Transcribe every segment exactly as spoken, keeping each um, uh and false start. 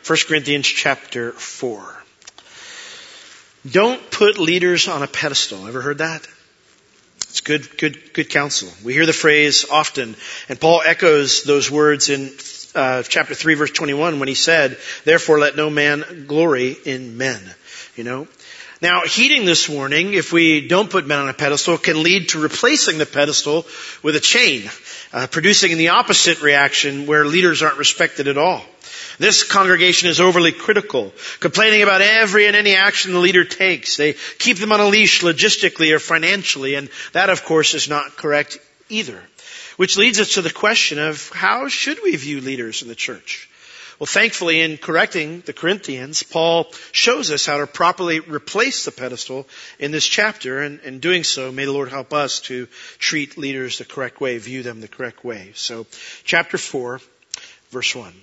First Corinthians chapter four. Don't put leaders on a pedestal. Ever heard that? It's good, good, good counsel. We hear the phrase often, and Paul echoes those words in uh, chapter three, verse twenty-one, when he said, "Therefore, let no man glory in men." You know. Now, heeding this warning, if we don't put men on a pedestal, can lead to replacing the pedestal with a chain, uh, producing the opposite reaction where leaders aren't respected at all. This congregation is overly critical, complaining about every and any action the leader takes. They keep them on a leash logistically or financially, and that, of course, is not correct either. Which leads us to the question of how should we view leaders in the church? Well, thankfully, in correcting the Corinthians, Paul shows us how to properly replace the pedestal in this chapter, and in doing so, may the Lord help us to treat leaders the correct way, view them the correct way. So, chapter four, verse one.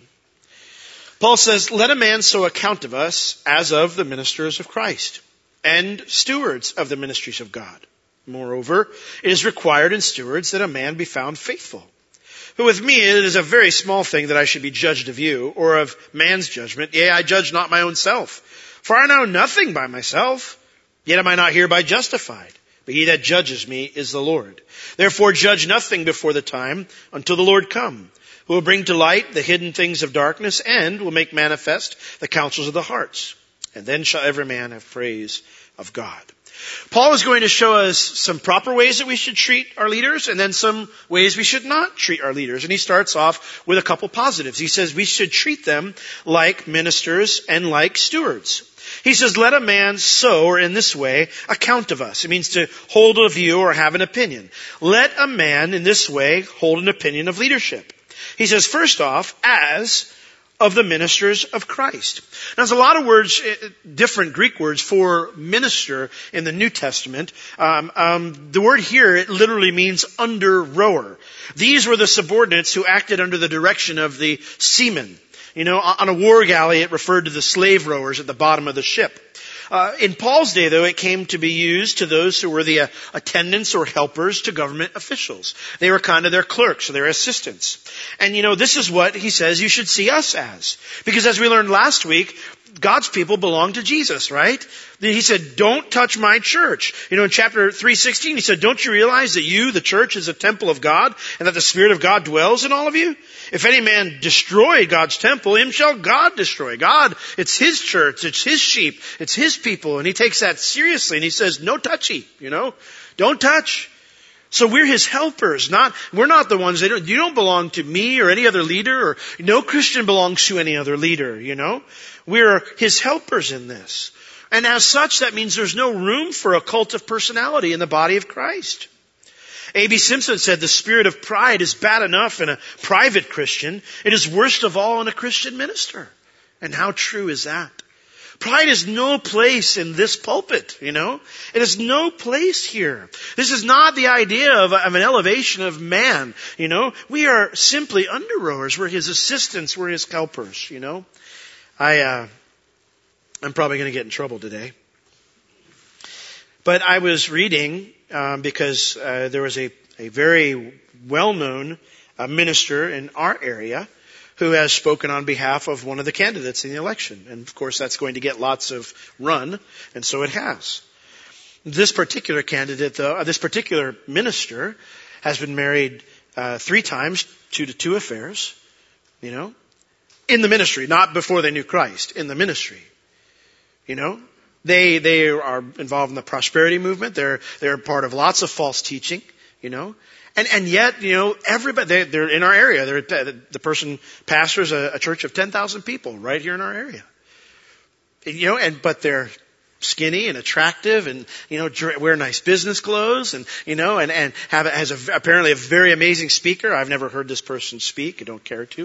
Paul says, "Let a man so account of us as of the ministers of Christ, and stewards of the ministries of God. Moreover, it is required in stewards that a man be found faithful. But with me it is a very small thing that I should be judged of you, or of man's judgment. Yea, I judge not my own self. For I know nothing by myself, yet am I not hereby justified. But he that judges me is the Lord. Therefore judge nothing before the time, until the Lord come, who will bring to light the hidden things of darkness, and will make manifest the counsels of the hearts. And then shall every man have praise of God." Paul is going to show us some proper ways that we should treat our leaders, and then some ways we should not treat our leaders. And he starts off with a couple positives. He says we should treat them like ministers and like stewards. He says, "Let a man so," or in this way, "account of us." It means to hold a view or have an opinion. Let a man in this way hold an opinion of leadership. He says, first off, as of the ministers of Christ. Now, there's a lot of words, different Greek words for minister in the New Testament. Um, um, the word here, it literally means under rower. These were the subordinates who acted under the direction of the seamen. You know, on a war galley, it referred to the slave rowers at the bottom of the ship. Uh, in Paul's day, though, it came to be used to those who were the uh, attendants or helpers to government officials. They were kind of their clerks or their assistants. And, you know, this is what he says you should see us as. Because as we learned last week, God's people belong to Jesus, right? He said, "Don't touch my church." You know, in chapter three sixteen, he said, "Don't you realize that you, the church, is a temple of God, and that the Spirit of God dwells in all of you? If any man destroy God's temple, him shall God destroy." God, it's His church, it's His sheep, it's His people, and He takes that seriously, and He says, no touchy, you know? Don't touch. So we're His helpers, not, we're not the ones that, you don't belong to me or any other leader, or no Christian belongs to any other leader, you know? We're His helpers in this. And as such, that means there's no room for a cult of personality in the body of Christ. A B Simpson said the spirit of pride is bad enough in a private Christian. It is worst of all in a Christian minister. And how true is that? Pride is no place in this pulpit, you know. It is no place here. This is not the idea of, of an elevation of man, you know. We are simply under rowers. We're His assistants. We're His helpers, you know. I, uh, I'm probably going to get in trouble today. But I was reading, um, because uh, there was a, a very well-known uh, minister in our area who has spoken on behalf of one of the candidates in the election. And of course that's going to get lots of run, and so it has. This particular candidate, though, uh, this particular minister has been married uh, three times, two to two affairs, you know, in the ministry, not before they knew Christ, in the ministry. You know, they they are involved in the prosperity movement. They're they're part of lots of false teaching, you know. And, and yet, you know, everybody, they, they're in our area. They're, the person pastors a, a church of ten thousand people right here in our area. You know, and, but they're skinny and attractive and, you know, wear nice business clothes and, you know, and, and have, has a, apparently a very amazing speaker. I've never heard this person speak. I don't care to.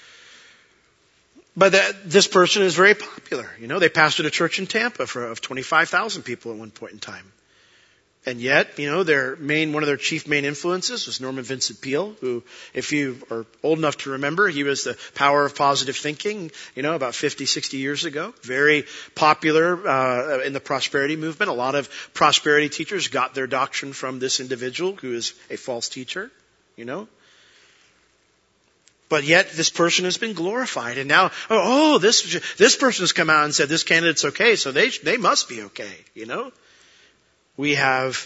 But that, this person is very popular. You know, they pastored a church in Tampa for, of twenty-five thousand people at one point in time. And yet, you know, their main, one of their chief main influences was Norman Vincent Peale, who, if you are old enough to remember, he was the power of positive thinking, you know, about fifty, sixty years ago. Very popular, uh, in the prosperity movement. A lot of prosperity teachers got their doctrine from this individual who is a false teacher, you know. But yet this person has been glorified. And now, oh, this, this person has come out and said this candidate's okay, so they, they must be okay, you know? We have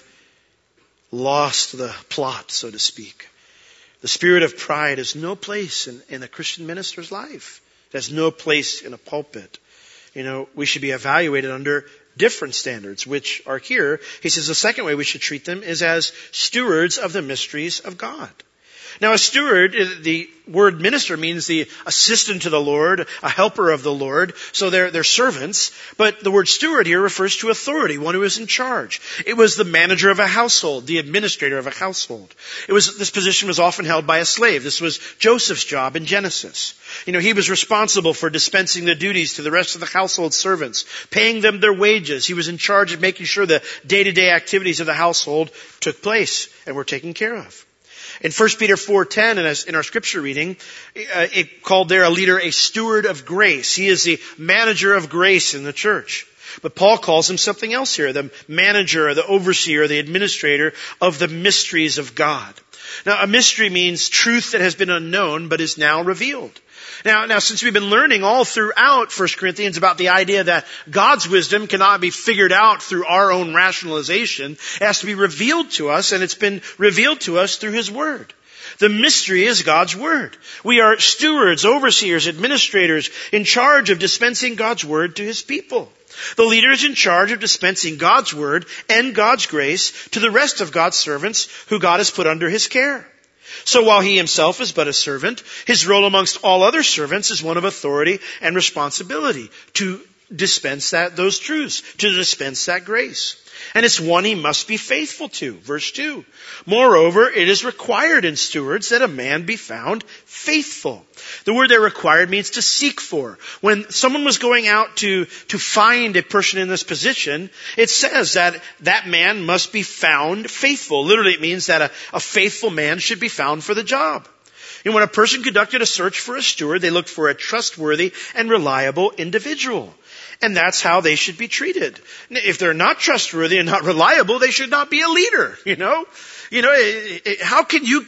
lost the plot, so to speak. The spirit of pride has no place in, in a Christian minister's life. It has no place in a pulpit. You know, we should be evaluated under different standards, which are here. He says the second way we should treat them is as stewards of the mysteries of God. Now, a steward, the word minister means the assistant to the Lord, a helper of the Lord. So they're, they're servants. But the word steward here refers to authority, one who is in charge. It was the manager of a household, the administrator of a household. It was, this position was often held by a slave. This was Joseph's job in Genesis. You know, he was responsible for dispensing the duties to the rest of the household servants, paying them their wages. He was in charge of making sure the day-to-day activities of the household took place and were taken care of. In First Peter four ten, in our scripture reading, uh, it called there a leader a steward of grace. He is the manager of grace in the church. But Paul calls him something else here, the manager, the overseer, the administrator of the mysteries of God. Now, a mystery means truth that has been unknown but is now revealed. Now, now, since we've been learning all throughout First Corinthians about the idea that God's wisdom cannot be figured out through our own rationalization, it has to be revealed to us, and it's been revealed to us through His Word. The mystery is God's Word. We are stewards, overseers, administrators in charge of dispensing God's Word to His people. The leader is in charge of dispensing God's Word and God's grace to the rest of God's servants who God has put under His care. So while he himself is but a servant, his role amongst all other servants is one of authority and responsibility to dispense that, those truths, to dispense that grace. And it's one he must be faithful to. Verse two. Moreover, it is required in stewards that a man be found faithful. The word there required means to seek for. When someone was going out to, to find a person in this position, it says that that man must be found faithful. Literally, it means that a, a faithful man should be found for the job. And when a person conducted a search for a steward, they looked for a trustworthy and reliable individual. And that's how they should be treated. If they're not trustworthy and not reliable, they should not be a leader, you know? You know, it, it, how can you,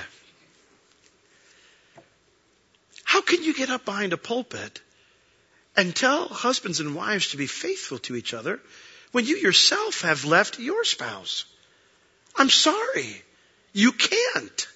how can you get up behind a pulpit and tell husbands and wives to be faithful to each other when you yourself have left your spouse? I'm sorry. You can't.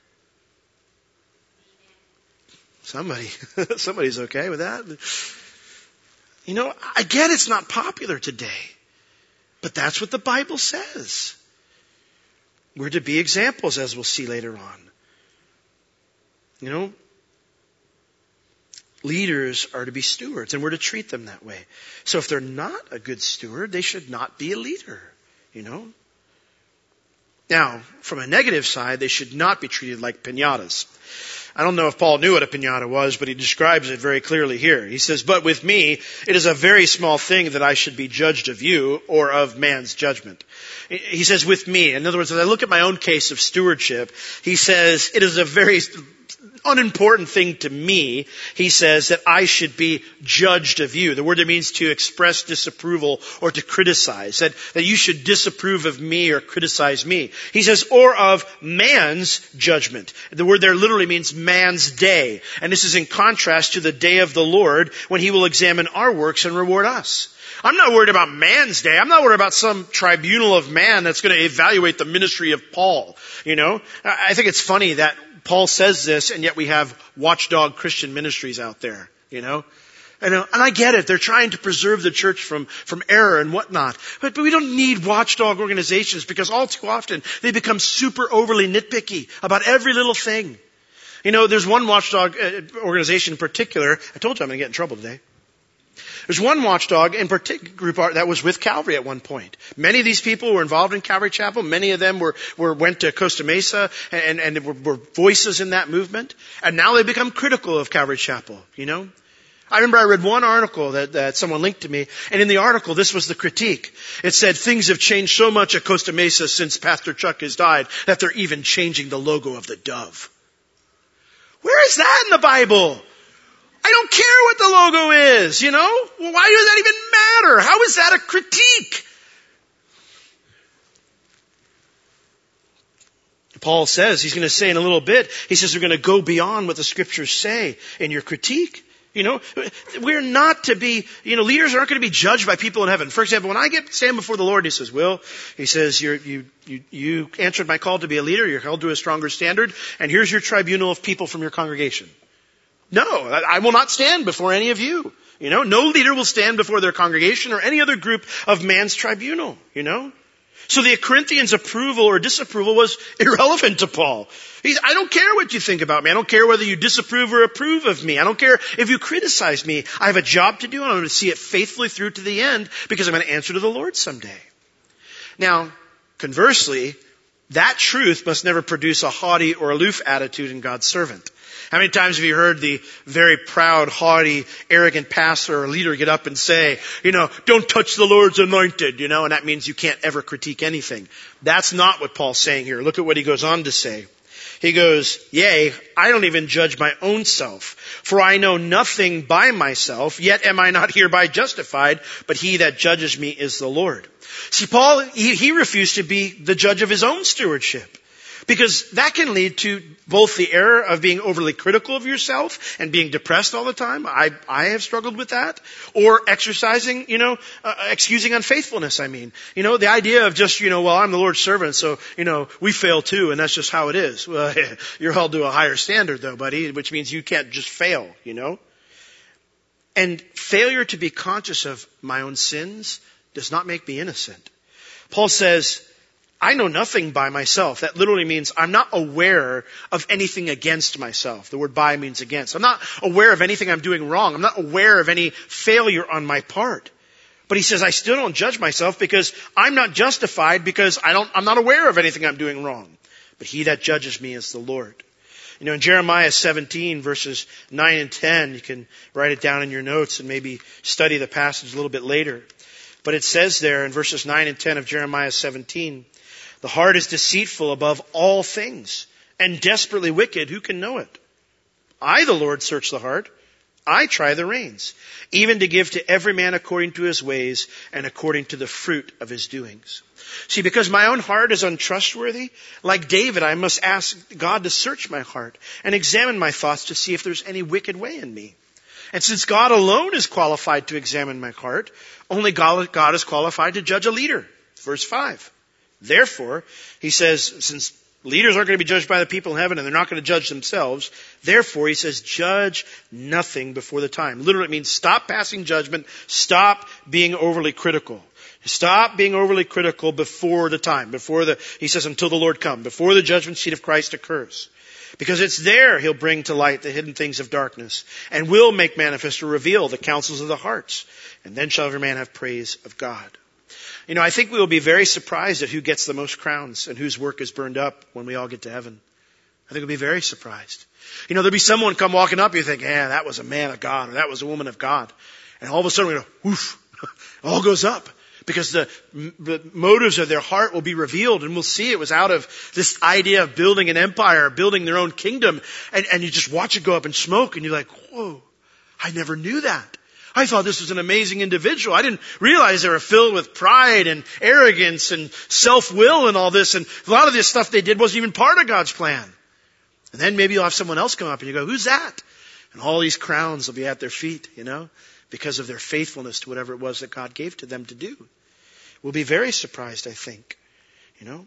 Somebody, somebody's okay with that. You know, I get it's not popular today, but that's what the Bible says. We're to be examples, as we'll see later on. You know, leaders are to be stewards, and we're to treat them that way. So if they're not a good steward, they should not be a leader, you know. Now, from a negative side, they should not be treated like piñatas. I don't know if Paul knew what a piñata was, but he describes it very clearly here. He says, but with me, it is a very small thing that I should be judged of you or of man's judgment. He says, with me. In other words, as I look at my own case of stewardship, he says, it is a very unimportant thing to me, he says, that I should be judged of you. The word that means to express disapproval or to criticize. That, that you should disapprove of me or criticize me. He says, or of man's judgment. The word there literally means man's day. And this is in contrast to the day of the Lord when He will examine our works and reward us. I'm not worried about man's day. I'm not worried about some tribunal of man that's going to evaluate the ministry of Paul. You know, I think it's funny that Paul says this, and yet we have watchdog Christian ministries out there, you know. And, and I get it. They're trying to preserve the church from, from error and whatnot. But, but we don't need watchdog organizations because all too often they become super overly nitpicky about every little thing. You know, there's one watchdog organization in particular. I told you I'm going to get in trouble today. There's one watchdog in particular group that was with Calvary at one point. Many of these people were involved in Calvary Chapel. Many of them were, were went to Costa Mesa and, and were, were voices in that movement. And now they become critical of Calvary Chapel, you know. I remember I read one article that, that someone linked to me, and in the article, this was the critique. It said, things have changed so much at Costa Mesa since Pastor Chuck has died that they're even changing the logo of the dove. Where is that in the Bible? I don't care what the logo is, you know? Well, why does that even matter? How is that a critique? Paul says, he's going to say in a little bit, he says we're going to go beyond what the scriptures say in your critique. You know, we're not to be, you know, leaders aren't going to be judged by people in heaven. For example, when I get stand before the Lord, he says, Will, he says, you're, you, you, you answered my call to be a leader. You're held to a stronger standard. And here's your tribunal of people from your congregation. No, I will not stand before any of you. You know, no leader will stand before their congregation or any other group of man's tribunal, you know. So the Corinthians' approval or disapproval was irrelevant to Paul. He's, I don't care what you think about me. I don't care whether you disapprove or approve of me. I don't care if you criticize me. I have a job to do and I'm going to see it faithfully through to the end because I'm going to answer to the Lord someday. Now, conversely, that truth must never produce a haughty or aloof attitude in God's servant. How many times have you heard the very proud, haughty, arrogant pastor or leader get up and say, you know, don't touch the Lord's anointed, you know, and that means you can't ever critique anything. That's not what Paul's saying here. Look at what he goes on to say. He goes, yea, I don't even judge my own self, for I know nothing by myself, yet am I not hereby justified, but he that judges me is the Lord. See, Paul, he, he refused to be the judge of his own stewardship. Because that can lead to both the error of being overly critical of yourself and being depressed all the time. I, I have struggled with that. Or exercising, you know, uh, excusing unfaithfulness, I mean. You know, the idea of just, you know, well, I'm the Lord's servant, so, you know, we fail too, and that's just how it is. Well, you're held to a higher standard though, buddy, which means you can't just fail, you know. And failure to be conscious of my own sins does not make me innocent. Paul says, I know nothing by myself. That literally means I'm not aware of anything against myself. The word by means against. I'm not aware of anything I'm doing wrong. I'm not aware of any failure on my part. But he says I still don't judge myself because I'm not justified because I don't, I'm not aware of anything I'm doing wrong. But he that judges me is the Lord. You know, in Jeremiah seventeen verses nine and ten, you can write it down in your notes and maybe study the passage a little bit later. But it says there in verses nine and ten of Jeremiah seventeen, the heart is deceitful above all things and desperately wicked. Who can know it? I, the Lord, search the heart. I try the reins, even to give to every man according to his ways and according to the fruit of his doings. See, because my own heart is untrustworthy, like David, I must ask God to search my heart and examine my thoughts to see if there's any wicked way in me. And since God alone is qualified to examine my heart, only God, God is qualified to judge a leader. Verse five. Therefore, he says, since leaders aren't going to be judged by the people in heaven and they're not going to judge themselves, therefore, he says, judge nothing before the time. Literally, it means stop passing judgment, stop being overly critical. Stop being overly critical before the time, before the, he says, until the Lord come, before the judgment seat of Christ occurs. Because it's there he'll bring to light the hidden things of darkness and will make manifest or reveal the counsels of the hearts. And then shall every man have praise of God. You know, I think we will be very surprised at who gets the most crowns and whose work is burned up when we all get to heaven. I think we'll be very surprised. You know, there'll be someone come walking up, you think, yeah, that was a man of God or that was a woman of God. And all of a sudden we go, woof, it all goes up. Because the, the motives of their heart will be revealed and we'll see it was out of this idea of building an empire, building their own kingdom. And, and you just watch it go up in smoke and you're like, whoa, I never knew that. I thought this was an amazing individual. I didn't realize they were filled with pride and arrogance and self-will and all this. And a lot of this stuff they did wasn't even part of God's plan. And then maybe you'll have someone else come up and you go, who's that? And all these crowns will be at their feet, you know, because of their faithfulness to whatever it was that God gave to them to do. We'll be very surprised, I think, you know.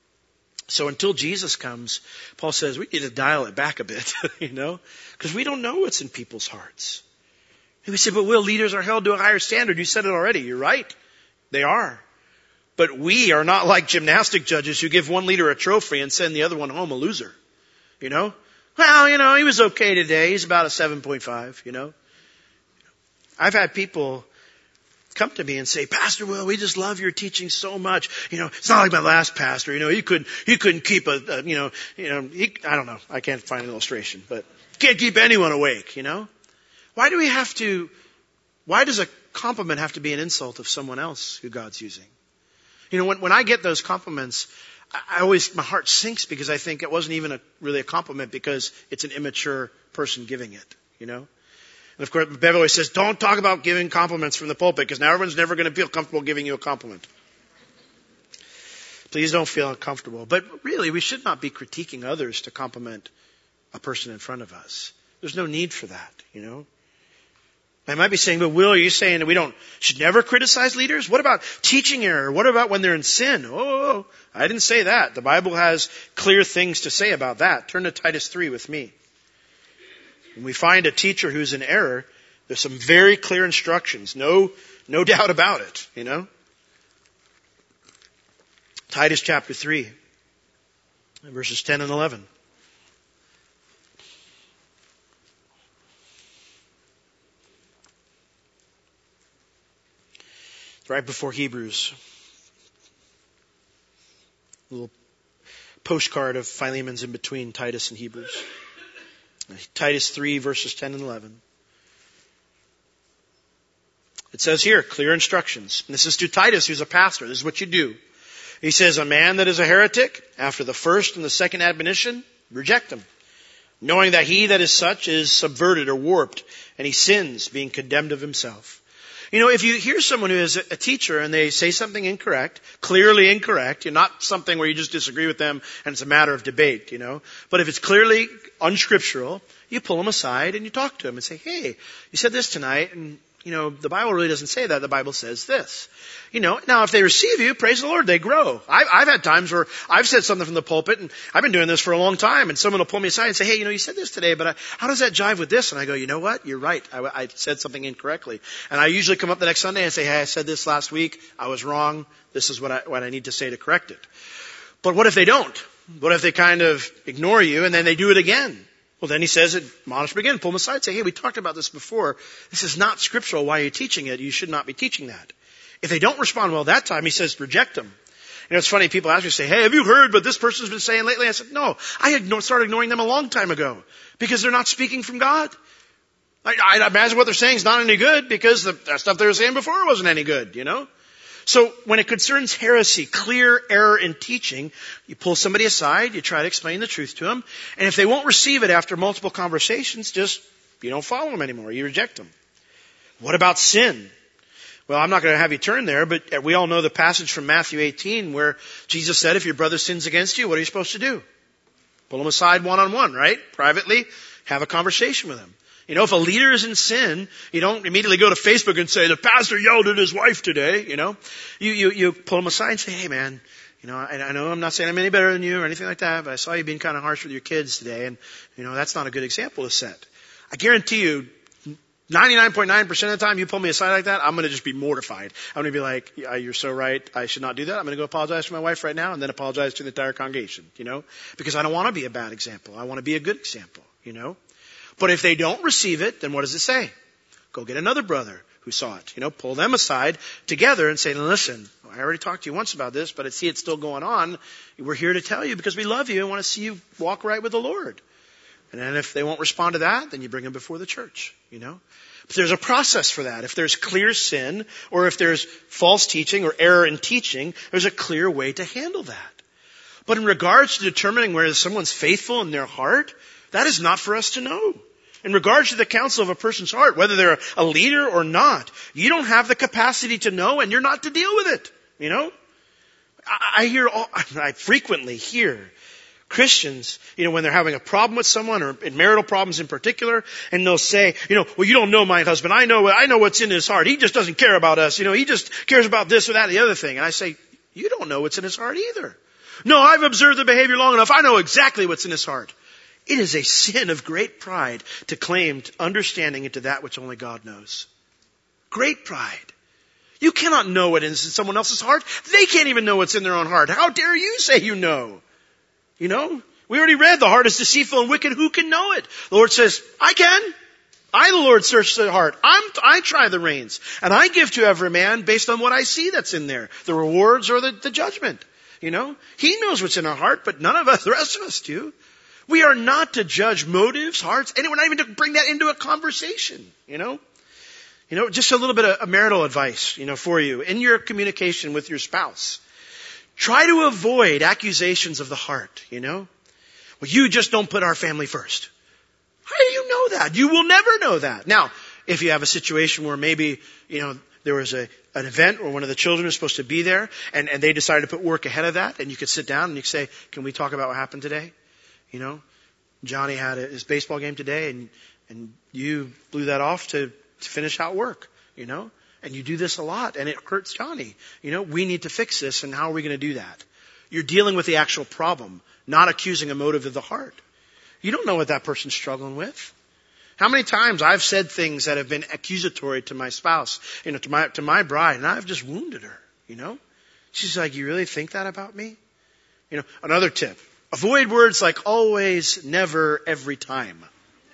So until Jesus comes, Paul says we need to dial it back a bit, you know, because we don't know what's in people's hearts. And we say, but Will, leaders are held to a higher standard. You said it already. You're right. They are. But we are not like gymnastic judges who give one leader a trophy and send the other one home a loser. You know? Well, you know, he was okay today. He's about a seven point five, you know. I've had people come to me and say, Pastor Will, we just love your teaching so much. You know, it's not like my last pastor. You know, he couldn't, he couldn't keep a, a you know, you know, he, I don't know. I can't find an illustration, but can't keep anyone awake, you know. Why do we have to, why does a compliment have to be an insult of someone else who God's using? You know, when, when I get those compliments, I, I always, my heart sinks because I think it wasn't even a, really a compliment because it's an immature person giving it, you know? And of course, Bev always says, don't talk about giving compliments from the pulpit because now everyone's never going to feel comfortable giving you a compliment. Please don't feel uncomfortable. But really, we should not be critiquing others to compliment a person in front of us. There's no need for that, you know. I might be saying, but Will, are you saying that we don't, should never criticize leaders? What about teaching error? What about when they're in sin? Oh, I didn't say that. The Bible has clear things to say about that. Turn to Titus three with me. When we find a teacher who's in error, there's some very clear instructions. No, no doubt about it, you know. Titus chapter three, verses ten and eleven. Right before Hebrews. A little postcard of Philemon's in between Titus and Hebrews. Titus three, verses ten and eleven. It says here, clear instructions. And this is to Titus, who's a pastor. This is what you do. He says, a man that is a heretic, after the first and the second admonition, reject him, knowing that he that is such is subverted or warped, and he sins, being condemned of himself. You know, if you hear someone who is a teacher and they say something incorrect, clearly incorrect, you're not something where you just disagree with them and it's a matter of debate, you know. But if it's clearly unscriptural, you pull them aside and you talk to them and say, hey, you said this tonight and, you know, the Bible really doesn't say that. The Bible says this. You know, now if they receive you, praise the Lord, they grow. I've, I've had times where I've said something from the pulpit and I've been doing this for a long time and someone will pull me aside and say, hey, you know, you said this today, but I, how does that jive with this? And I go, you know what? You're right. I, I said something incorrectly. And I usually come up the next Sunday and say, hey, I said this last week. I was wrong. This is what I, what I need to say to correct it. But what if they don't? What if they kind of ignore you and then they do it again? Well, then he says, admonish them again, pull them aside, say, hey, we talked about this before. This is not scriptural. Why are you teaching it? You should not be teaching that. If they don't respond well that time, he says, reject them. You know, it's funny, people ask me, say, hey, have you heard what this person's been saying lately? I said, no, I had started ignoring them a long time ago because they're not speaking from God. I, I imagine what they're saying is not any good because the that stuff they were saying before wasn't any good, you know? So when it concerns heresy, clear error in teaching, you pull somebody aside, you try to explain the truth to them, and if they won't receive it after multiple conversations, just, you don't follow them anymore, you reject them. What about sin? Well, I'm not going to have you turn there, but we all know the passage from Matthew eighteen where Jesus said, if your brother sins against you, what are you supposed to do? Pull him aside one-on-one, right? Privately, have a conversation with him. You know, if a leader is in sin, you don't immediately go to Facebook and say, the pastor yelled at his wife today, you know. You, you, you pull him aside and say, hey man, you know, I, I know I'm not saying I'm any better than you or anything like that, but I saw you being kind of harsh with your kids today and, you know, that's not a good example to set. I guarantee you, ninety-nine point nine percent of the time you pull me aside like that, I'm going to just be mortified. I'm going to be like, yeah, you're so right. I should not do that. I'm going to go apologize to my wife right now and then apologize to the entire congregation, you know, because I don't want to be a bad example. I want to be a good example, you know. But if they don't receive it, then what does it say? Go get another brother who saw it. You know, pull them aside together and say, listen, I already talked to you once about this, but I see it's still going on. We're here to tell you because we love you and want to see you walk right with the Lord. And then if they won't respond to that, then you bring them before the church, you know. But there's a process for that. If there's clear sin or if there's false teaching or error in teaching, there's a clear way to handle that. But in regards to determining whether someone's faithful in their heart, that is not for us to know. In regards to the counsel of a person's heart, whether they're a leader or not, you don't have the capacity to know and you're not to deal with it. You know? I, I hear, all, I frequently hear Christians, you know, when they're having a problem with someone or in marital problems in particular, and they'll say, you know, well, you don't know my husband. I know, I know what's in his heart. He just doesn't care about us. You know, he just cares about this or that or the other thing. And I say, you don't know what's in his heart either. No, I've observed the behavior long enough. I know exactly what's in his heart. It is a sin of great pride to claim understanding into that which only God knows. Great pride. You cannot know what is in someone else's heart. They can't even know what's in their own heart. How dare you say you know? You know, we already read the heart is deceitful and wicked. Who can know it? The Lord says, I can. I, the Lord, search the heart. I'm, I try the reins. And I give to every man based on what I see that's in there. The rewards or the, the judgment. You know, He knows what's in our heart, but none of us, the rest of us do. We are not to judge motives, hearts, and we're not even to bring that into a conversation, you know. You know, just a little bit of marital advice, you know, for you. In your communication with your spouse, try to avoid accusations of the heart, you know. Well, you just don't put our family first. How do you know that? You will never know that. Now, if you have a situation where maybe, you know, there was a, an event where one of the children was supposed to be there, and, and they decided to put work ahead of that, and you could sit down and you could say, can we talk about what happened today? You know, Johnny had a, his baseball game today, and, and you blew that off to, to finish out work, you know? And you do this a lot, and it hurts Johnny. You know, we need to fix this, and how are we going to do that? You're dealing with the actual problem, not accusing a motive of the heart. You don't know what that person's struggling with. How many times I've said things that have been accusatory to my spouse, you know, to my, to my bride, and I've just wounded her, you know? She's like, you really think that about me? You know, another tip. Avoid words like always, never, every time.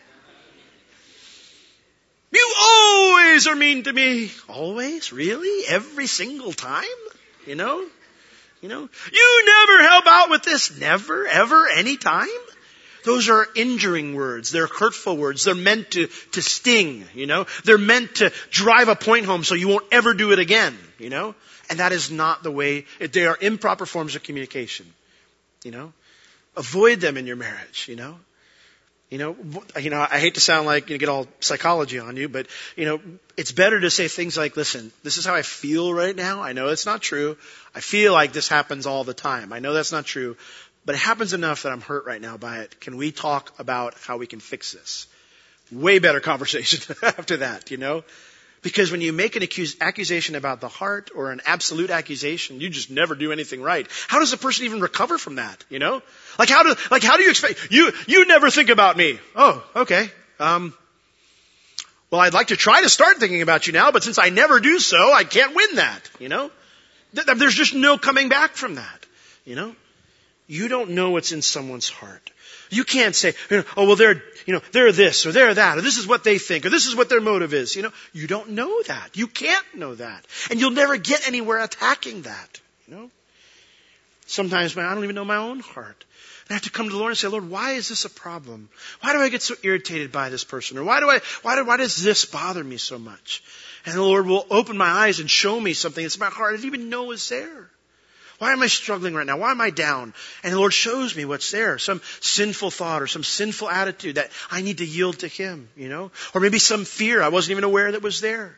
You always are mean to me. Always? Really? Every single time? You know? You know? You never help out with this. Never, ever, any time? Those are injuring words. They're hurtful words. They're meant to, to sting, you know? They're meant to drive a point home so you won't ever do it again, you know? And that is not the way, they are improper forms of communication, you know? Avoid them in your marriage, you know? You know, you know, I hate to sound like, you know, get all psychology on you, but, you know, it's better to say things like, listen, this is how I feel right now. I know it's not true. I feel like this happens all the time. I know that's not true, but it happens enough that I'm hurt right now by it. Can we talk about how we can fix this? Way better conversation after that, you know? Because when you make an accuse, accusation about the heart or an absolute accusation, you just never do anything right. How does a person even recover from that? You know, like how do like how do you expect you you never think about me? Oh, okay. Um, well, I'd like to try to start thinking about you now, but since I never do so, I can't win that. You know, Th- there's just no coming back from that. You know, you don't know what's in someone's heart. You can't say, oh, well, they're, you know, they're this or they're that, or this is what they think, or this is what their motive is. You know, you don't know that. You can't know that. And you'll never get anywhere attacking that. You know, sometimes man, I don't even know my own heart. And I have to come to the Lord and say, Lord, why is this a problem? Why do I get so irritated by this person? Or why do I, why do, why does this bother me so much? And the Lord will open my eyes and show me something that's in my heart I didn't even know was there. Why am I struggling right now? Why am I down? And the Lord shows me what's there. Some sinful thought or some sinful attitude that I need to yield to Him, you know? Or maybe some fear I wasn't even aware that was there.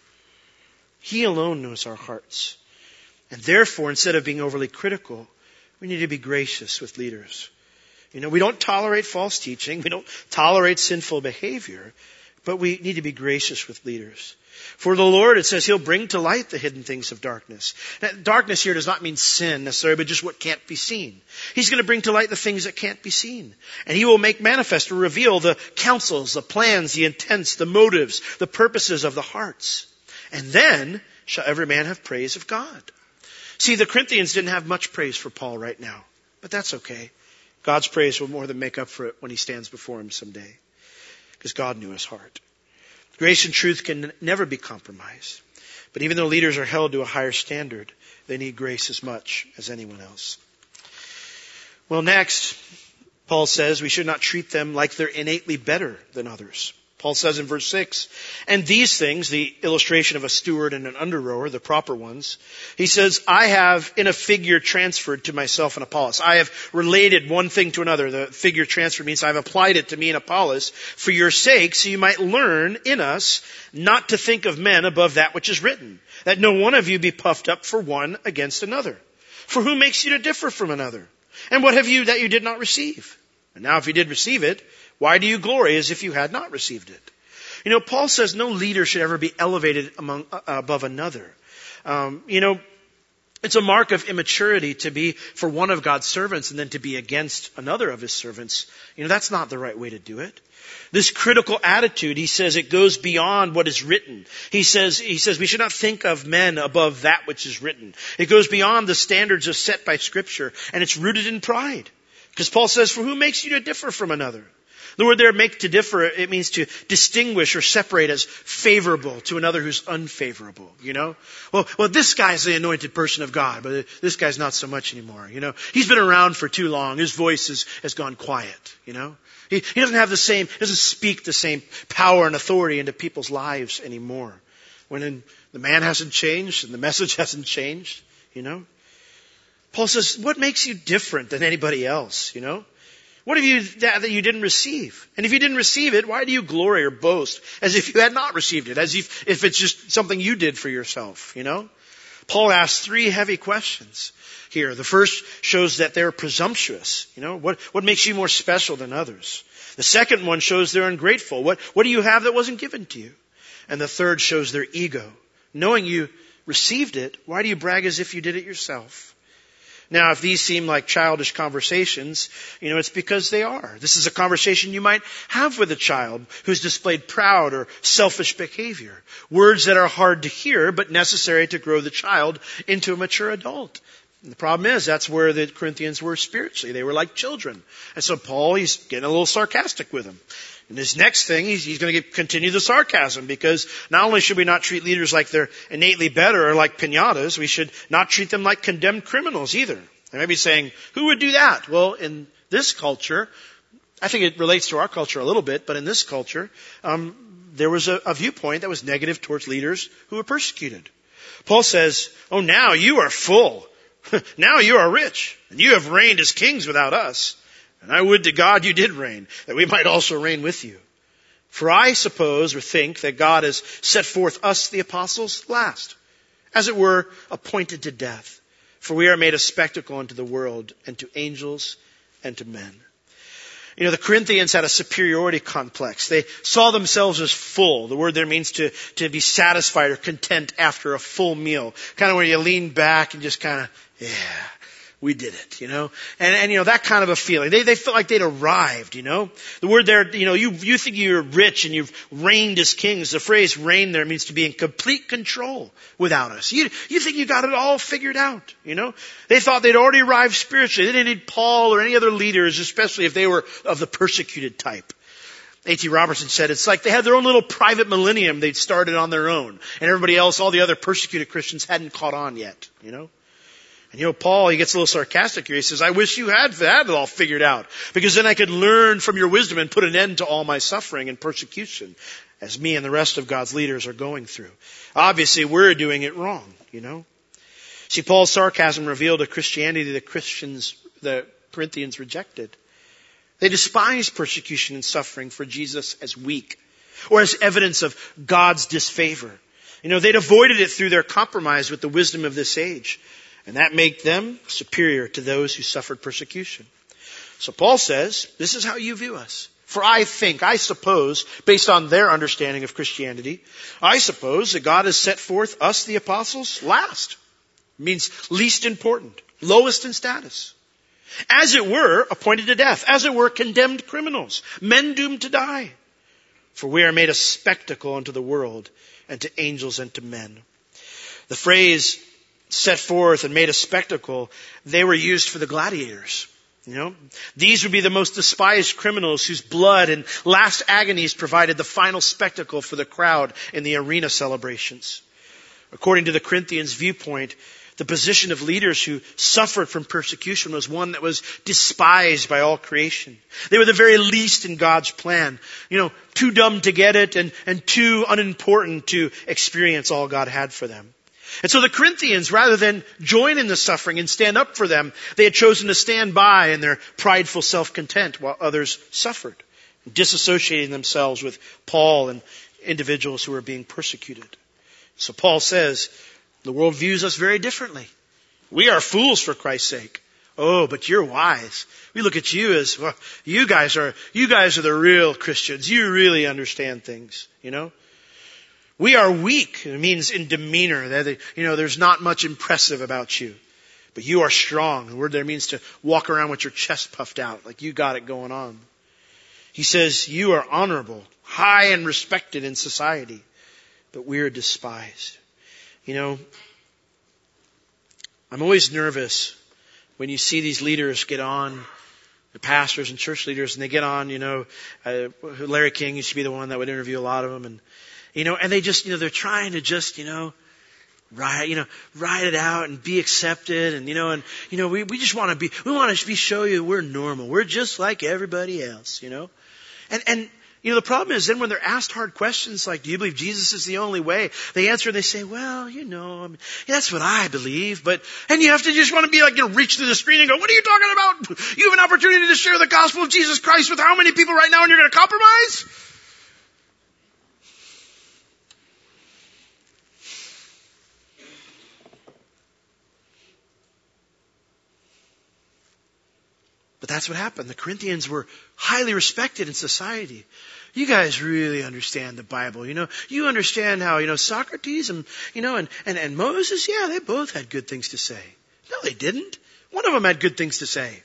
He alone knows our hearts. And therefore, instead of being overly critical, we need to be gracious with leaders. You know, we don't tolerate false teaching. We don't tolerate sinful behavior. But we need to be gracious with leaders. For the Lord, it says, He'll bring to light the hidden things of darkness. Now, darkness here does not mean sin necessarily, but just what can't be seen. He's going to bring to light the things that can't be seen. And He will make manifest or reveal the counsels, the plans, the intents, the motives, the purposes of the hearts. And then shall every man have praise of God. See, the Corinthians didn't have much praise for Paul right now, but that's okay. God's praise will more than make up for it when he stands before him someday, because God knew his heart. Grace and truth can never be compromised. But even though leaders are held to a higher standard, they need grace as much as anyone else. Well, next, Paul says we should not treat them like they're innately better than others. Paul says in verse six, and these things, the illustration of a steward and an under-rower, the proper ones, he says, I have in a figure transferred to myself and Apollos. I have related one thing to another. The figure transfer means I've applied it to me and Apollos for your sake, so you might learn in us not to think of men above that which is written, that no one of you be puffed up for one against another. For who makes you to differ from another? And what have you that you did not receive? And now if you did receive it, why do you glory as if you had not received it? You know, Paul says no leader should ever be elevated among uh, above another. Um, you know, it's a mark of immaturity to be for one of God's servants and then to be against another of His servants. You know, that's not the right way to do it. This critical attitude, he says, it goes beyond what is written. He says, he says we should not think of men above that which is written. It goes beyond the standards as set by Scripture, and it's rooted in pride. Because Paul says, for who makes you to differ from another? The word there, make to differ, it means to distinguish or separate as favorable to another who's unfavorable, you know? Well, well, this guy's the anointed person of God, but this guy's not so much anymore, you know? He's been around for too long. His voice is, has gone quiet, you know? He, he doesn't have the same, doesn't speak the same power and authority into people's lives anymore. When in, the man hasn't changed and the message hasn't changed, you know? Paul says, what makes you different than anybody else, you know? What have you that, that you didn't receive? And if you didn't receive it, why do you glory or boast as if you had not received it? As if, if it's just something you did for yourself, you know? Paul asks three heavy questions here. The first shows that they're presumptuous. You know, what, what makes you more special than others? The second one shows they're ungrateful. What, what do you have that wasn't given to you? And the third shows their ego. Knowing you received it, why do you brag as if you did it yourself? Now, if these seem like childish conversations, you know, it's because they are. This is a conversation you might have with a child who's displayed proud or selfish behavior. Words that are hard to hear, but necessary to grow the child into a mature adult. And the problem is, that's where the Corinthians were spiritually. They were like children. And so Paul, he's getting a little sarcastic with them. And his next thing, he's, he's going to get, continue the sarcasm, because not only should we not treat leaders like they're innately better or like piñatas, we should not treat them like condemned criminals either. They may be saying, who would do that? Well, in this culture, I think it relates to our culture a little bit, but in this culture, um, there was a, a viewpoint that was negative towards leaders who were persecuted. Paul says, oh, now you are full. Now you are rich, and you have reigned as kings without us. And I would to God you did reign, that we might also reign with you. For I suppose or think that God has set forth us, the apostles, last, as it were, appointed to death. For we are made a spectacle unto the world, and to angels, and to men. You know, the Corinthians had a superiority complex. They saw themselves as full. The word there means to, to be satisfied or content after a full meal. Kind of where you lean back and just kind of, yeah, we did it, you know. And, and, you know, that kind of a feeling. They, they felt like they'd arrived, you know. The word there, you know, you, you think you're rich and you've reigned as kings. The phrase reign there means to be in complete control without us. You, you think you got it all figured out, you know. They thought they'd already arrived spiritually. They didn't need Paul or any other leaders, especially if they were of the persecuted type. A T Robertson said it's like they had their own little private millennium they'd started on their own. And everybody else, all the other persecuted Christians hadn't caught on yet, you know. And you know, Paul, he gets a little sarcastic here. He says, I wish you had had it all figured out, because then I could learn from your wisdom and put an end to all my suffering and persecution, as me and the rest of God's leaders are going through. Obviously, we're doing it wrong, you know. See, Paul's sarcasm revealed a Christianity the Christians, the Corinthians rejected. They despised persecution and suffering for Jesus as weak, or as evidence of God's disfavor. You know, they'd avoided it through their compromise with the wisdom of this age. And that made them superior to those who suffered persecution. So Paul says, this is how you view us. For I think, I suppose, based on their understanding of Christianity, I suppose that God has set forth us, the apostles, last. It means least important, lowest in status. As it were, appointed to death. As it were, condemned criminals. Men doomed to die. For we are made a spectacle unto the world, and to angels and to men. The phrase set forth and made a spectacle, they were used for the gladiators. You know, these would be the most despised criminals whose blood and last agonies provided the final spectacle for the crowd in the arena celebrations. According to the Corinthians' viewpoint, the position of leaders who suffered from persecution was one that was despised by all creation. They were the very least in God's plan. You know, too dumb to get it and, and too unimportant to experience all God had for them. And so the Corinthians, rather than join in the suffering and stand up for them, they had chosen to stand by in their prideful self-content while others suffered, disassociating themselves with Paul and individuals who were being persecuted. So Paul says, the world views us very differently. We are fools for Christ's sake. Oh, but you're wise. We look at you as, well, you guys are, you guys are the real Christians. You really understand things, you know. We are weak. It means in demeanor. That, you know, there's not much impressive about you. But you are strong. The word there means to walk around with your chest puffed out, like you got it going on. He says, you are honorable, high and respected in society, but we are despised. You know, I'm always nervous when you see these leaders get on, the pastors and church leaders, and they get on, you know, uh, Larry King used to be the one that would interview a lot of them, and you know, and they just, you know, they're trying to just, you know, ride, you know, ride it out and be accepted. And, you know, and, you know, we, we just want to be, we want to be, show you we're normal. We're just like everybody else, you know. And, and You know, the problem is then when they're asked hard questions like, do you believe Jesus is the only way? They answer and they say, well, you know, I mean, yeah, that's what I believe. But, and you have to just want to be like, you know, reach through the screen and go, what are you talking about? You have an opportunity to share the gospel of Jesus Christ with how many people right now and you're going to compromise? But that's what happened. The Corinthians were highly respected in society. You guys really understand the Bible, you know. You understand how, you know, Socrates and, you know, and, and, and Moses, yeah, they both had good things to say. No, they didn't. One of them had good things to say.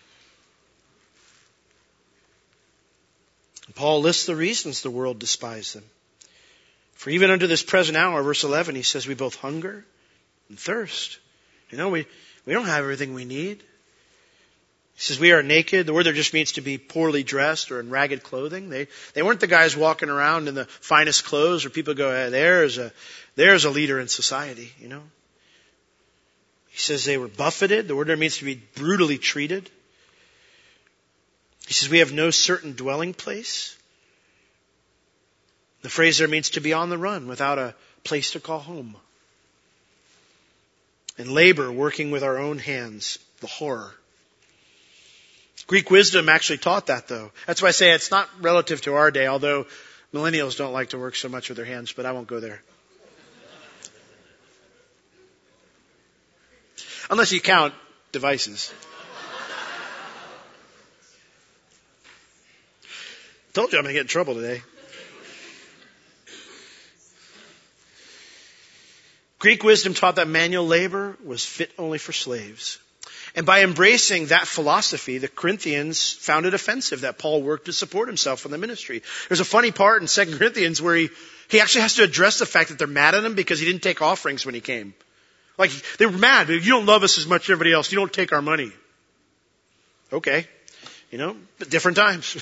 And Paul lists the reasons the world despised them. For even unto this present hour, verse eleven, he says, we both hunger and thirst. You know, we, we don't have everything we need. He says, we are naked. The word there just means to be poorly dressed or in ragged clothing. They, they weren't the guys walking around in the finest clothes where people go, hey, there's a, there's a leader in society, you know. He says they were buffeted. The word there means to be brutally treated. He says we have no certain dwelling place. The phrase there means to be on the run without a place to call home. And labor, working with our own hands, the horror. Greek wisdom actually taught that, though. That's why I say it's not relative to our day, although millennials don't like to work so much with their hands, but I won't go there. Unless you count devices. Told you I'm going to get in trouble today. Greek wisdom taught that manual labor was fit only for slaves. And by embracing that philosophy, the Corinthians found it offensive that Paul worked to support himself in the ministry. There's a funny part in Second Corinthians where he, he actually has to address the fact that they're mad at him because he didn't take offerings when he came. Like, they were mad. You don't love us as much as everybody else. You don't take our money. Okay. You know, but different times.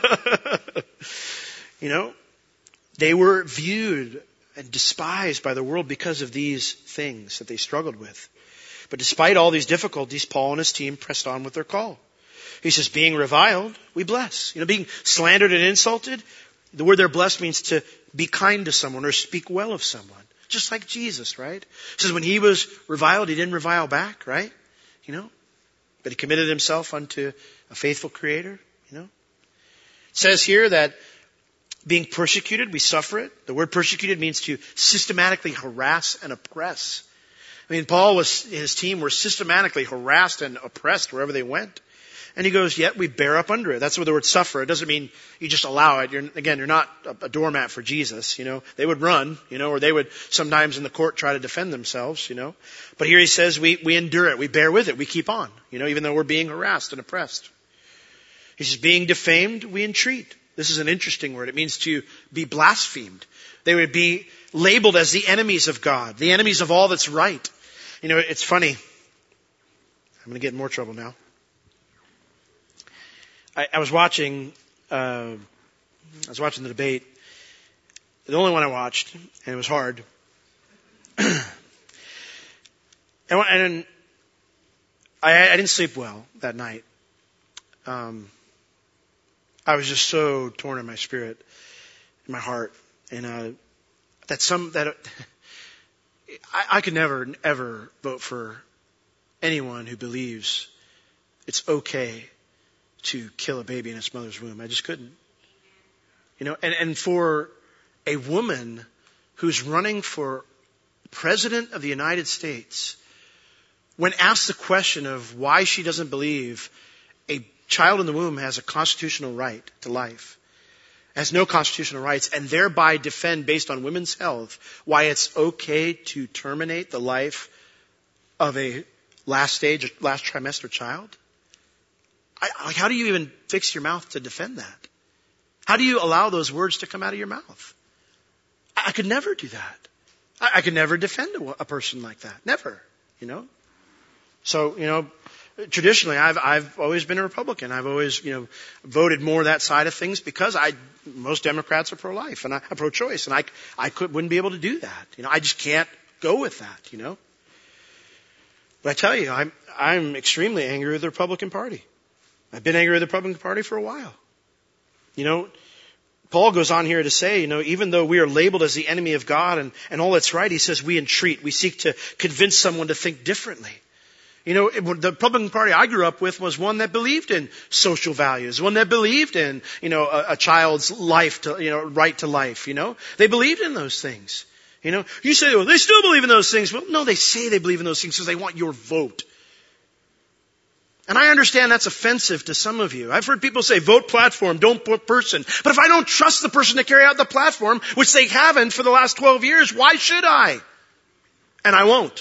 You know, they were viewed and despised by the world because of these things that they struggled with. But despite all these difficulties, Paul and his team pressed on with their call. He says, being reviled, we bless. You know, being slandered and insulted, the word there blessed means to be kind to someone or speak well of someone. Just like Jesus, right? He says when he was reviled, he didn't revile back, right? You know, but he committed himself unto a faithful Creator, you know. It says here that being persecuted, we suffer it. The word persecuted means to systematically harass and oppress. I mean, Paul was, his team were systematically harassed and oppressed wherever they went. And he goes, yet we bear up under it. That's what the word suffer. It doesn't mean you just allow it. You're, again, you're not a doormat for Jesus, you know. They would run, you know, or they would sometimes in the court try to defend themselves, you know. But here he says we, we endure it. We bear with it. We keep on, you know, even though we're being harassed and oppressed. He says, being defamed, we entreat. This is an interesting word. It means to be blasphemed. They would be labeled as the enemies of God, the enemies of all that's right. You know, it's funny. I'm going to get in more trouble now. I, I was watching, uh, I was watching the debate. The only one I watched, and it was hard. and, and I, I didn't sleep well that night. Um, I was just so torn in my spirit, in my heart, and uh, that some that I, I could never ever vote for anyone who believes it's okay to kill a baby in its mother's womb. I just couldn't. You know, and, and for a woman who's running for president of the United States, when asked the question of why she doesn't believe a child in the womb has a constitutional right to life, has no constitutional rights, and thereby defend based on women's health why it's okay to terminate the life of a last stage, last trimester child. I, like, how do you even fix your mouth to defend that? How do you allow those words to come out of your mouth? I, I could never do that. I, I could never defend a, a person like that. Never, you know. So, you know, traditionally, I've I've always been a Republican. I've always, you know, voted more that side of things because I most Democrats are pro-life and I, I'm pro-choice, and I I could wouldn't be able to do that. You know, I just can't go with that. You know. But I tell you, I'm I'm extremely angry with the Republican Party. I've been angry with the Republican Party for a while. You know, Paul goes on here to say, you know, even though we are labeled as the enemy of God and, and all that's right, he says we entreat, we seek to convince someone to think differently. You know, the Republican Party I grew up with was one that believed in social values, one that believed in, you know, a, a child's life to, you know, right to life, you know. They believed in those things. You know, you say, well, they still believe in those things. Well, no, they say they believe in those things because they want your vote. And I understand that's offensive to some of you. I've heard people say, vote platform, don't vote person. But if I don't trust the person to carry out the platform, which they haven't for the last twelve years, why should I? And I won't.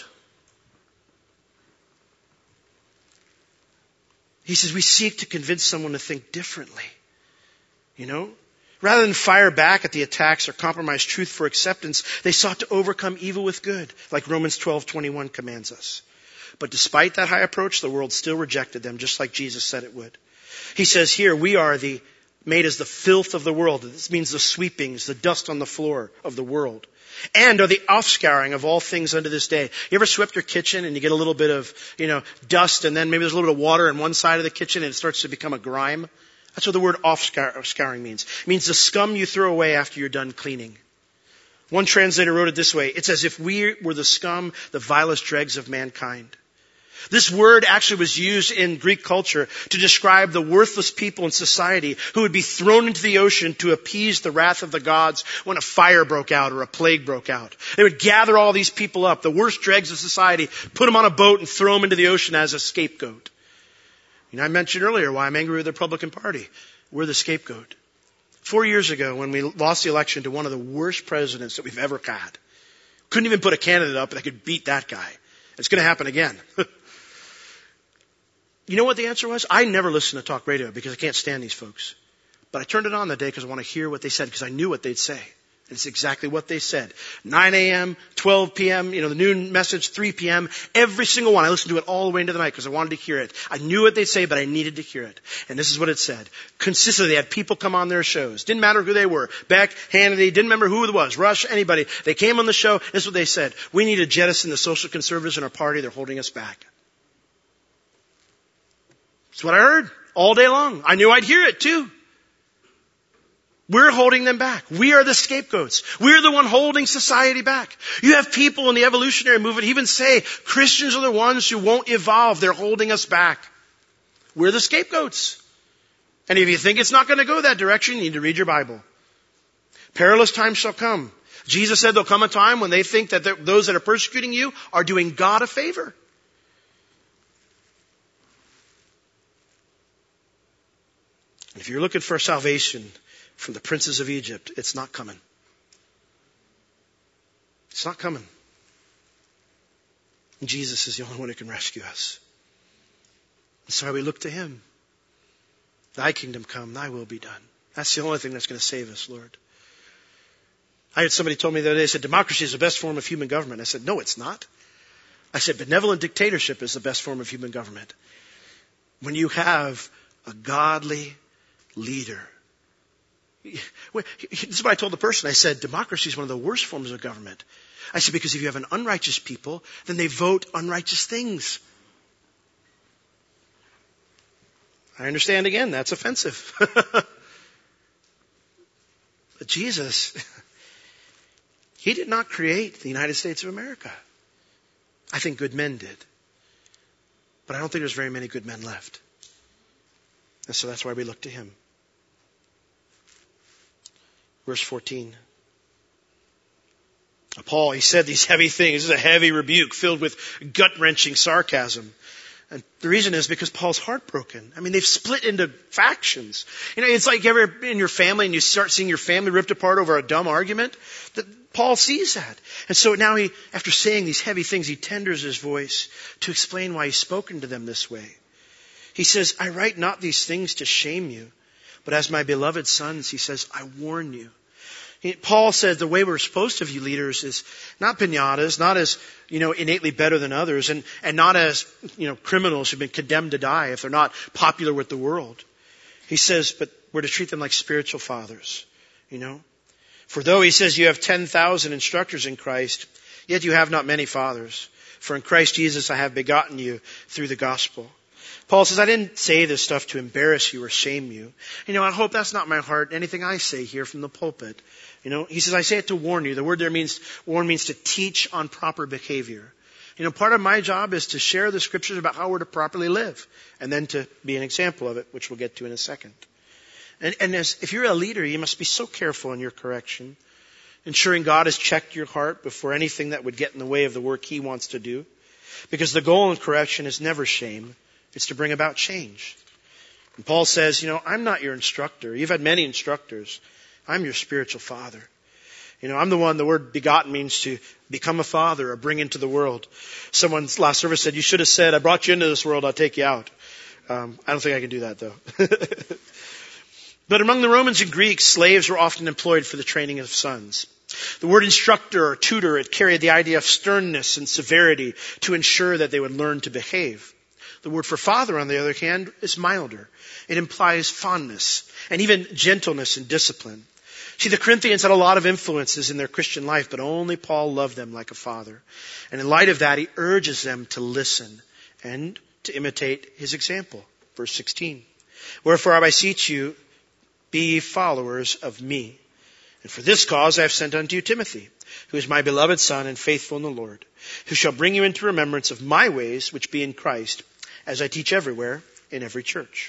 He says we seek to convince someone to think differently. You know? Rather than fire back at the attacks or compromise truth for acceptance, they sought to overcome evil with good, like Romans twelve twenty-one commands us. But despite that high approach, the world still rejected them, just like Jesus said it would. He says here, we are the made as the filth of the world. This means the sweepings, the dust on the floor of the world. And are the offscouring of all things unto this day. You ever swept your kitchen and you get a little bit of, you know, dust and then maybe there's a little bit of water on one side of the kitchen and it starts to become a grime? That's what the word offscouring means. It means the scum you throw away after you're done cleaning. One translator wrote it this way. It's as if we were the scum, the vilest dregs of mankind. This word actually was used in Greek culture to describe the worthless people in society who would be thrown into the ocean to appease the wrath of the gods when a fire broke out or a plague broke out. They would gather all these people up, the worst dregs of society, put them on a boat and throw them into the ocean as a scapegoat. You know, I mentioned earlier why I'm angry with the Republican Party. We're the scapegoat. Four years ago, when we lost the election to one of the worst presidents that we've ever had, couldn't even put a candidate up that could beat that guy. It's going to happen again. You know what the answer was? I never listened to talk radio because I can't stand these folks. But I turned it on that day because I want to hear what they said because I knew what they'd say. And it's exactly what they said. nine a.m., twelve p.m., you know, the noon message, three p.m., every single one. I listened to it all the way into the night because I wanted to hear it. I knew what they'd say, but I needed to hear it. And this is what it said. Consistently, they had people come on their shows. Didn't matter who they were. Beck, Hannity, didn't remember who it was. Rush, anybody. They came on the show. This is what they said. We need to jettison the social conservatives in our party. They're holding us back. That's what I heard all day long. I knew I'd hear it too. We're holding them back. We are the scapegoats. We're the one holding society back. You have people in the evolutionary movement even say Christians are the ones who won't evolve. They're holding us back. We're the scapegoats. And if you think it's not going to go that direction, you need to read your Bible. Perilous times shall come. Jesus said there'll come a time when they think that those that are persecuting you are doing God a favor. If you're looking for salvation from the princes of Egypt, it's not coming. It's not coming. And Jesus is the only one who can rescue us. And so we look to Him. Thy kingdom come, Thy will be done. That's the only thing that's going to save us, Lord. I had somebody told me the other day, they said, democracy is the best form of human government. I said, no, it's not. I said, benevolent dictatorship is the best form of human government. When you have a godly leader. This is what I told the person. I said, democracy is one of the worst forms of government. I said, because if you have an unrighteous people, then they vote unrighteous things. I understand again, that's offensive. But Jesus, He did not create the United States of America. I think good men did. But I don't think there's very many good men left. And so that's why we look to Him. Verse fourteen. Paul, he said these heavy things. This is a heavy rebuke filled with gut-wrenching sarcasm. And the reason is because Paul's heartbroken. I mean, they've split into factions. You know, it's like you ever in your family and you start seeing your family ripped apart over a dumb argument. That Paul sees that. And so now he, after saying these heavy things, he tenders his voice to explain why he's spoken to them this way. He says, I write not these things to shame you, but as my beloved sons, he says, I warn you. He, Paul said the way we're supposed to view leaders is not piñatas, not as, you know, innately better than others, and, and not as, you know, criminals who've been condemned to die if they're not popular with the world. He says, but we're to treat them like spiritual fathers, you know. For though he says you have ten thousand instructors in Christ, yet you have not many fathers. For in Christ Jesus I have begotten you through the gospel. Paul says, I didn't say this stuff to embarrass you or shame you. You know, I hope that's not my heart, anything I say here from the pulpit. You know, he says, I say it to warn you. The word there means, warn means to teach on proper behavior. You know, part of my job is to share the scriptures about how we're to properly live, and then to be an example of it, which we'll get to in a second. And, and as, if you're a leader, you must be so careful in your correction, ensuring God has checked your heart before anything that would get in the way of the work He wants to do. Because the goal in correction is never shame. It's to bring about change. And Paul says, you know, I'm not your instructor. You've had many instructors. I'm your spiritual father. You know, I'm the one, the word begotten means to become a father or bring into the world. Someone last service said, you should have said, I brought you into this world, I'll take you out. Um, I don't think I can do that though. But among the Romans and Greeks, slaves were often employed for the training of sons. The word instructor or tutor, it carried the idea of sternness and severity to ensure that they would learn to behave. The word for father, on the other hand, is milder. It implies fondness and even gentleness and discipline. See, the Corinthians had a lot of influences in their Christian life, but only Paul loved them like a father. And in light of that, he urges them to listen and to imitate his example. Verse sixteen. Wherefore I beseech you, be ye followers of me. And for this cause I have sent unto you Timothy, who is my beloved son and faithful in the Lord, who shall bring you into remembrance of my ways which be in Christ, as I teach everywhere in every church.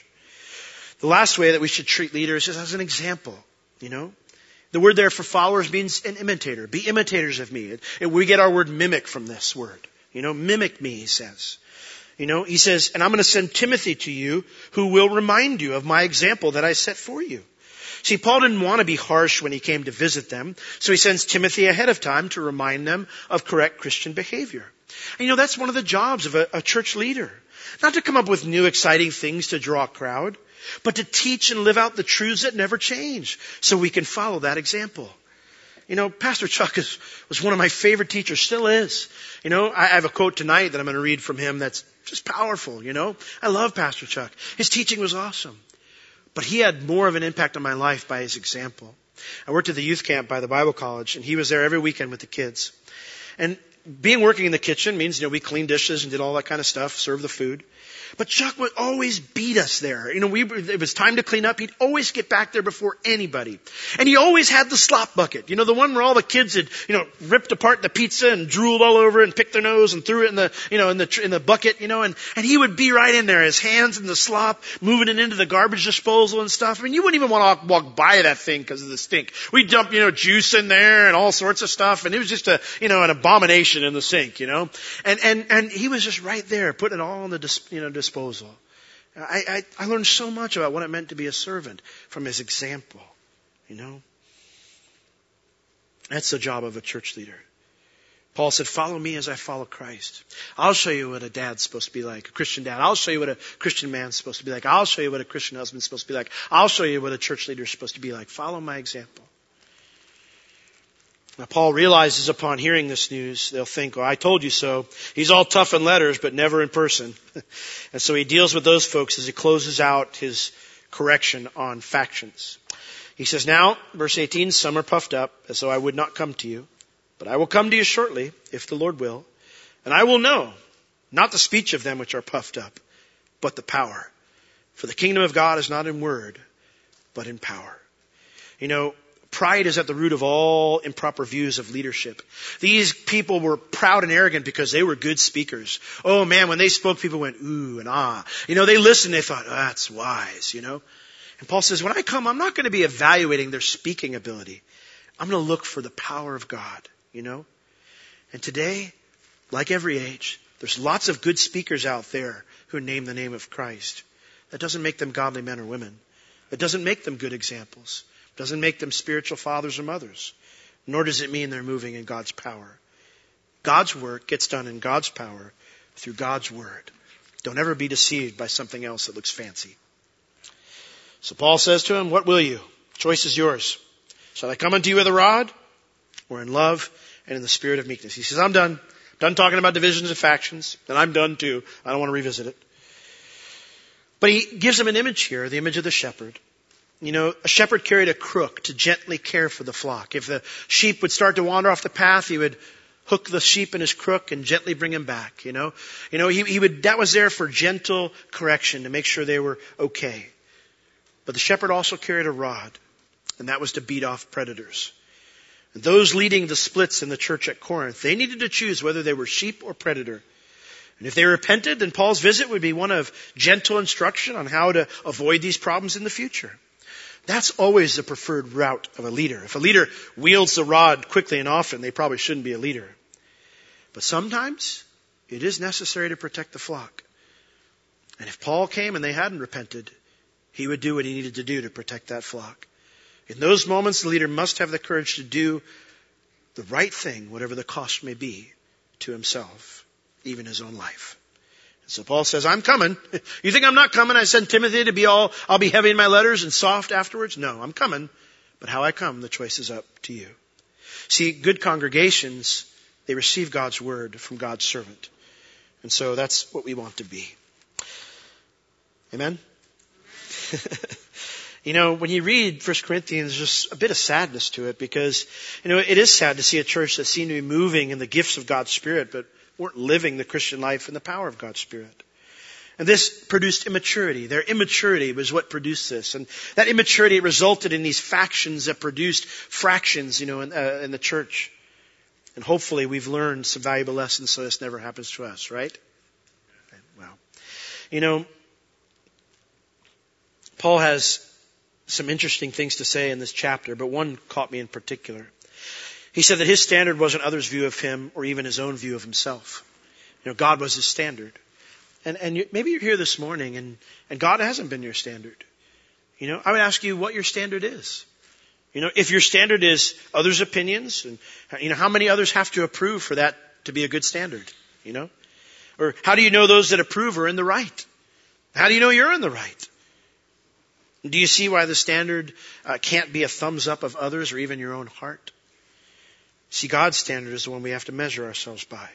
The last way that we should treat leaders is as an example, you know. The word there for followers means an imitator. Be imitators of me. It, it, we get our word mimic from this word. You know, mimic me, he says. You know, he says, and I'm going to send Timothy to you who will remind you of my example that I set for you. See, Paul didn't want to be harsh when he came to visit them, so he sends Timothy ahead of time to remind them of correct Christian behavior. And you know, that's one of the jobs of a, a church leader. Not to come up with new exciting things to draw a crowd, but to teach and live out the truths that never change so we can follow that example. You know, Pastor Chuck is, was one of my favorite teachers, still is. You know, I have a quote tonight that I'm going to read from him that's just powerful, you know. I love Pastor Chuck. His teaching was awesome. But he had more of an impact on my life by his example. I worked at the youth camp by the Bible college, and he was there every weekend with the kids. And being working in the kitchen means, you know, we cleaned dishes and did all that kind of stuff, served the food. But Chuck would always beat us there. You know, we, it was time to clean up. He'd always get back there before anybody. And he always had the slop bucket. You know, the one where all the kids had, you know, ripped apart the pizza and drooled all over it and picked their nose and threw it in the, you know, in the, in the bucket, you know, and, and he would be right in there, his hands in the slop, moving it into the garbage disposal and stuff. I mean, you wouldn't even want to walk by that thing because of the stink. We'd dump, you know, juice in there and all sorts of stuff. And it was just a, you know, an abomination in the sink, you know, and, and, and he was just right there, putting it all in the, dis, you know, disposal. I, I, I learned so much about what it meant to be a servant from his example, you know. That's the job of a church leader. Paul said, follow me as I follow Christ. I'll show you what a dad's supposed to be like, a Christian dad. I'll show you what a Christian man's supposed to be like. I'll show you what a Christian husband's supposed to be like. I'll show you what a church leader's supposed to be like. Follow my example. Now, Paul realizes upon hearing this news, they'll think, well, I told you so. He's all tough in letters, but never in person. And so he deals with those folks as he closes out his correction on factions. He says, now, verse eighteen, some are puffed up as though I would not come to you, but I will come to you shortly, if the Lord will. And I will know, not the speech of them which are puffed up, but the power. For the kingdom of God is not in word, but in power. You know, pride is at the root of all improper views of leadership. These people were proud and arrogant because they were good speakers. Oh man, when they spoke, people went ooh and ah. You know, they listened, they thought, oh, that's wise, you know. And Paul says, when I come, I'm not going to be evaluating their speaking ability. I'm going to look for the power of God, you know. And today, like every age, there's lots of good speakers out there who name the name of Christ. That doesn't make them godly men or women. It doesn't make them good examples. Doesn't make them spiritual fathers or mothers. Nor does it mean they're moving in God's power. God's work gets done in God's power through God's word. Don't ever be deceived by something else that looks fancy. So Paul says to him, what will you? Choice is yours. Shall I come unto you with a rod, or in love and in the spirit of meekness? He says, I'm done. Done talking about divisions and factions. And I'm done too. I don't want to revisit it. But he gives him an image here, the image of the shepherd. You know, a shepherd carried a crook to gently care for the flock. If the sheep would start to wander off the path, he would hook the sheep in his crook and gently bring him back, you know. You know, he, he would, that was there for gentle correction to make sure they were okay. But the shepherd also carried a rod, and that was to beat off predators. And those leading the splits in the church at Corinth, they needed to choose whether they were sheep or predator. And if they repented, then Paul's visit would be one of gentle instruction on how to avoid these problems in the future. That's always the preferred route of a leader. If a leader wields the rod quickly and often, they probably shouldn't be a leader. But sometimes it is necessary to protect the flock. And if Paul came and they hadn't repented, he would do what he needed to do to protect that flock. In those moments, the leader must have the courage to do the right thing, whatever the cost may be, to himself, even his own life. So Paul says, I'm coming. You think I'm not coming? I sent Timothy to be all, I'll be heavy in my letters and soft afterwards? No, I'm coming. But how I come, the choice is up to you. See, good congregations, they receive God's word from God's servant. And so that's what we want to be. Amen? You know, when you read First Corinthians, there's just a bit of sadness to it because, you know, it is sad to see a church that seemed to be moving in the gifts of God's Spirit, but weren't living the Christian life in the power of God's Spirit. And this produced immaturity. Their immaturity was what produced this. And that immaturity resulted in these factions that produced fractions, you know, in, uh, in the church. And hopefully we've learned some valuable lessons so this never happens to us, right? Well, you know, Paul has some interesting things to say in this chapter, but one caught me in particular. He said that his standard wasn't others' view of him or even his own view of himself. You know, God was his standard. And, and you, maybe you're here this morning and, and God hasn't been your standard. You know, I would ask you what your standard is. You know, if your standard is others' opinions, and, you know, how many others have to approve for that to be a good standard? You know? Or how do you know those that approve are in the right? How do you know you're in the right? Do you see why the standard uh, can't be a thumbs up of others or even your own heart? See, God's standard is the one we have to measure ourselves by.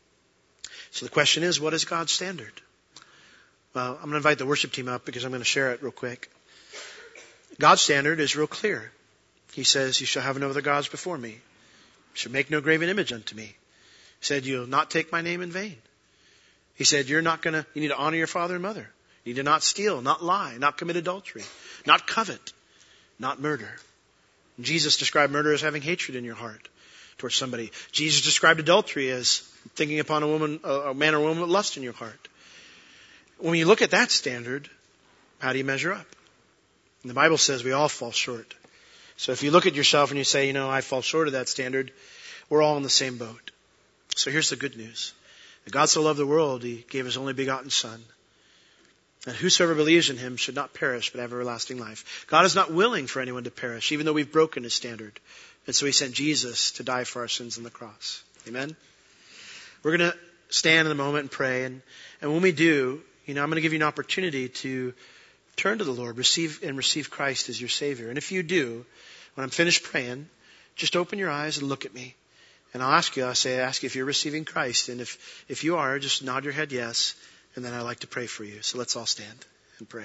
So the question is, what is God's standard? Well, I'm going to invite the worship team up because I'm going to share it real quick. God's standard is real clear. He says, you shall have no other gods before me. You shall make no graven image unto me. He said, you'll not take my name in vain. He said, you're not going to, you need to honor your father and mother. You need to not steal, not lie, not commit adultery, not covet, not murder. And Jesus described murder as having hatred in your heart towards somebody. Jesus described adultery as thinking upon a woman, a man or woman with lust in your heart. When you look at that standard, how do you measure up? And the Bible says we all fall short. So if you look at yourself and you say, you know, I fall short of that standard, we're all in the same boat. So here's the good news. That God so loved the world, He gave His only begotten Son. And whosoever believes in Him should not perish, but have everlasting life. God is not willing for anyone to perish, even though we've broken His standard. And so He sent Jesus to die for our sins on the cross. Amen? We're going to stand in a moment and pray. And, and when we do, you know, I'm going to give you an opportunity to turn to the Lord, receive and receive Christ as your Savior. And if you do, when I'm finished praying, just open your eyes and look at me. And I'll ask you, I'll say, ask you if you're receiving Christ. And if, if you are, just nod your head yes. And then I'd like to pray for you. So let's all stand and pray.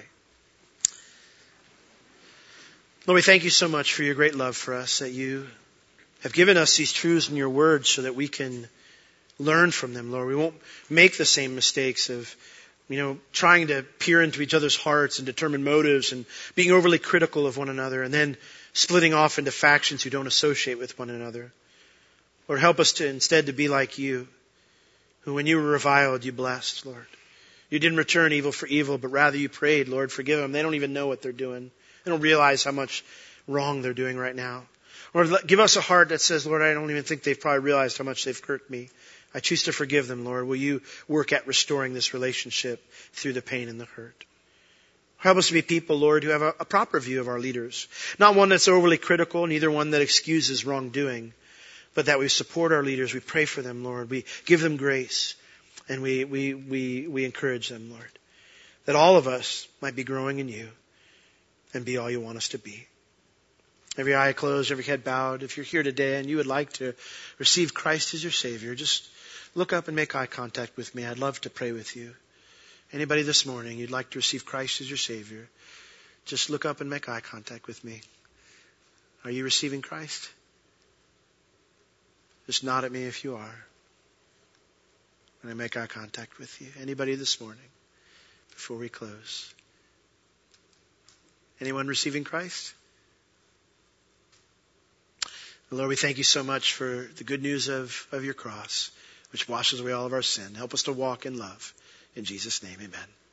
Lord, we thank you so much for your great love for us, that you have given us these truths in your word so that we can learn from them, Lord. We won't make the same mistakes of, you know, trying to peer into each other's hearts and determine motives and being overly critical of one another and then splitting off into factions who don't associate with one another. Lord, help us to instead to be like you, who when you were reviled, you blessed, Lord. You didn't return evil for evil, but rather you prayed, Lord, forgive them. They don't even know what they're doing. They don't realize how much wrong they're doing right now. Lord, give us a heart that says, Lord, I don't even think they've probably realized how much they've hurt me. I choose to forgive them, Lord. Will you work at restoring this relationship through the pain and the hurt? Help us to be people, Lord, who have a, a proper view of our leaders. Not one that's overly critical, neither one that excuses wrongdoing, but that we support our leaders. We pray for them, Lord. We give them grace. And we, we, we, we encourage them, Lord, that all of us might be growing in you and be all you want us to be. Every eye closed, every head bowed. If you're here today and you would like to receive Christ as your Savior, just look up and make eye contact with me. I'd love to pray with you. Anybody this morning, you'd like to receive Christ as your Savior, just look up and make eye contact with me. Are you receiving Christ? Just nod at me if you are when I make eye contact with you. Anybody this morning before we close? Anyone receiving Christ? Lord, we thank you so much for the good news of, of your cross, which washes away all of our sin. Help us to walk in love. In Jesus' name, amen.